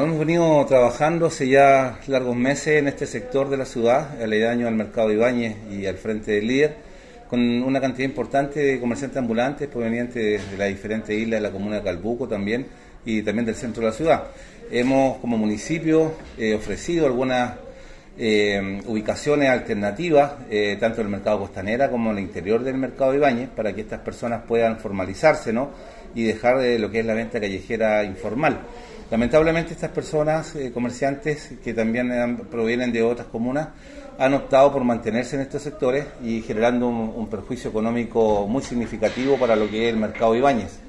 hemos venido trabajando hace ya largos meses en este sector de la ciudad, aledaño al Mercado Ibáñez y al frente del Líder, con una cantidad importante de comerciantes ambulantes provenientes de las diferentes islas de la comuna de Calbuco también y también del centro de la ciudad. Hemos como municipio ofrecido algunas ubicaciones alternativas, tanto en el mercado Costanera como en el interior del mercado Ibáñez, para que estas personas puedan formalizarse, ¿no? Y dejar lo que es la venta callejera informal. Lamentablemente estas personas, comerciantes que también provienen de otras comunas, han optado por mantenerse en estos sectores y generando un perjuicio económico muy significativo para lo que es el mercado Ibáñez.